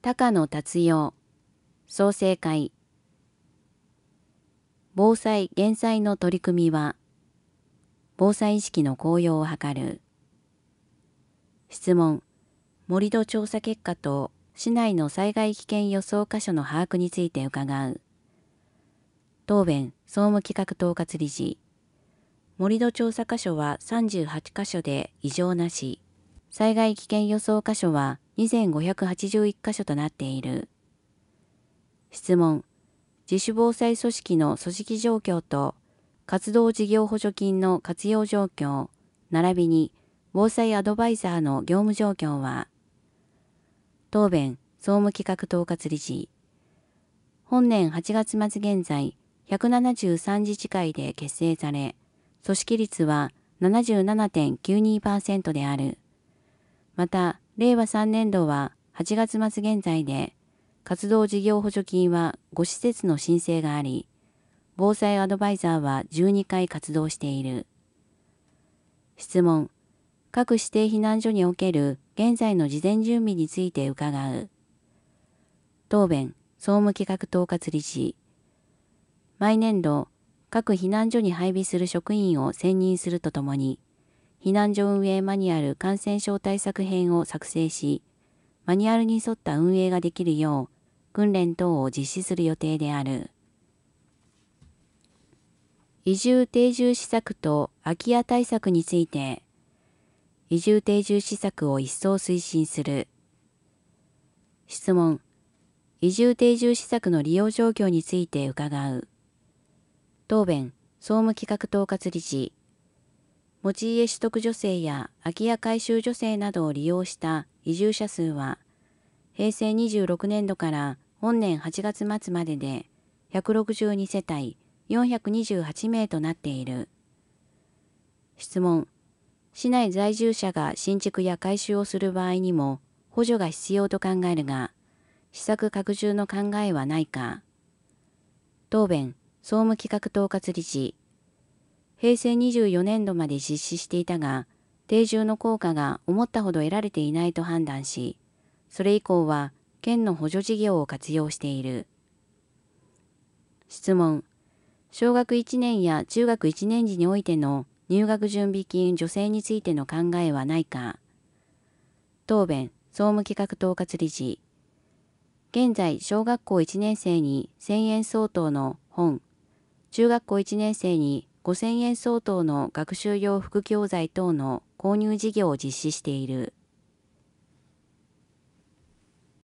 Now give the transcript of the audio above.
高野達代、創成会。防災・減災の取り組みは、防災意識の向上を図る。質問、盛土調査結果と市内の災害危険予想箇所の把握について伺う。答弁、総務企画統括理事。盛土調査箇所は38箇所で異常なし。災害危険予想箇所は2581箇所となっている。質問、自主防災組織の組織状況と活動事業補助金の活用状況、並びに防災アドバイザーの業務状況は。答弁、総務企画統括理事。本年8月末現在、173自治会で結成され、組織率は 77.92% である。また、令和3年度は8月末現在で、活動事業補助金は5施設の申請があり、防災アドバイザーは12回活動している。質問、各指定避難所における現在の事前準備について伺う。答弁、総務企画統括理事。毎年度、各避難所に配備する職員を選任するとともに、避難所運営マニュアル感染症対策編を作成し、マニュアルに沿った運営ができるよう、訓練等を実施する予定である。移住定住施策と空き家対策について、移住定住施策を一層推進する。質問、移住定住施策の利用状況について伺う。答弁、総務企画統括理事。持ち家取得助成や空き家改修助成などを利用した移住者数は、平成26年度から本年8月末までで162世帯428名となっている。質問、市内在住者が新築や改修をする場合にも補助が必要と考えるが、施策拡充の考えはないか。答弁、総務企画統括理事。平成24年度まで実施していたが、定住の効果が思ったほど得られていないと判断し、それ以降は県の補助事業を活用している。質問、小学1年や中学1年時においての入学準備金助成についての考えはないか。答弁、総務企画統括理事。現在、小学校1年生に1000円相当の本、中学校1年生に5000円相当の学習用副教材等の購入事業を実施している。